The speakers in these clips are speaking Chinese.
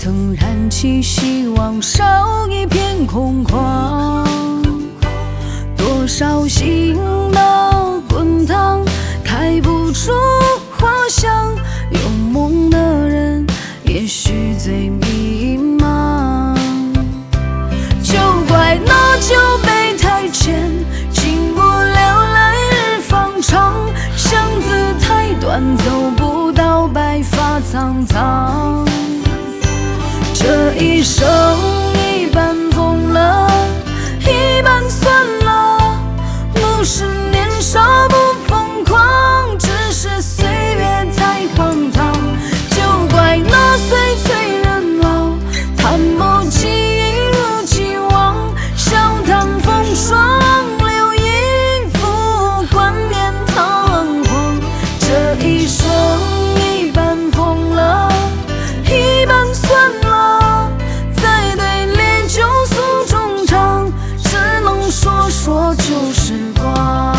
曾燃起希望，烧一片空旷。多少心的滚烫，开不出花香。有梦的人，也许最迷茫。就怪那酒杯太浅，敬不了来日方长。巷子太短，走不到白发苍苍。这一生一半疯了，一半算了。不是年少不疯狂，只是岁月太荒唐。就怪那岁催人老，谈不起一如既往。笑谈风霜，留一副冠冕堂皇。这一生一半疯了，一半算了。再对烈酒诉衷肠，只能说说旧时光。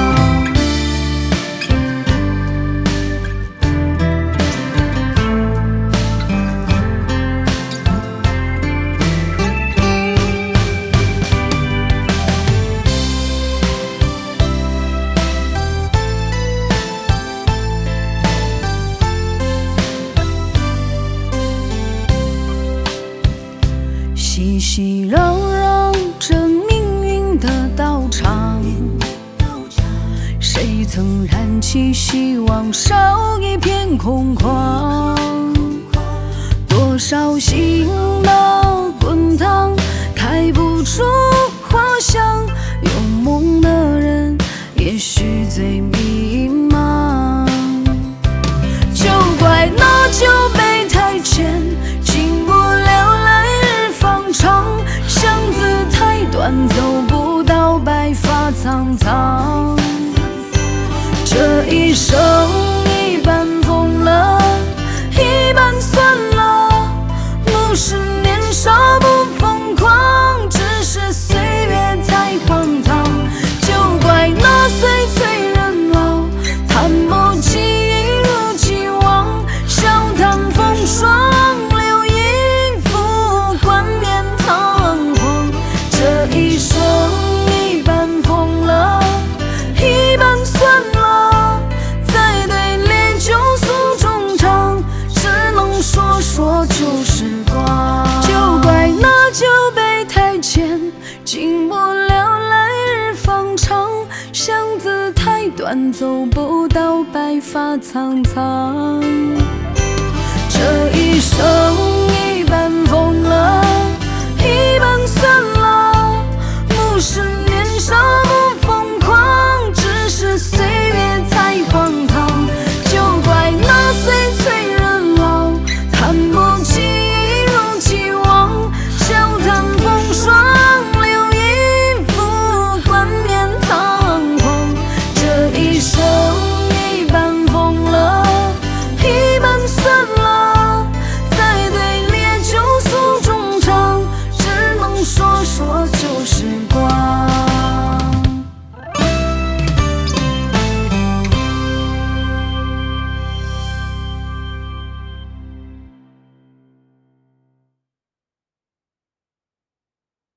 熙熙攘攘，这命运的道场。谁曾燃起希望，烧一片空旷。多少心的滚烫，开不出花香。有梦的人，也许最迷茫。就怪那酒杯太浅，敬不了来日方长。巷子太短，走不到白发苍苍。这一生一半疯了，一半算了。不是年少不疯狂，只是岁月太荒唐。就怪那岁催人老，谈不起一如既往。笑谈风霜，留一副冠冕堂皇。这一生一半疯了，一半算了。再对烈酒诉衷肠，只能说说旧时光。就怪那酒杯太浅，敬不了来日方长。巷子太短，走不到白发苍苍。这一生一半疯了，一半算了。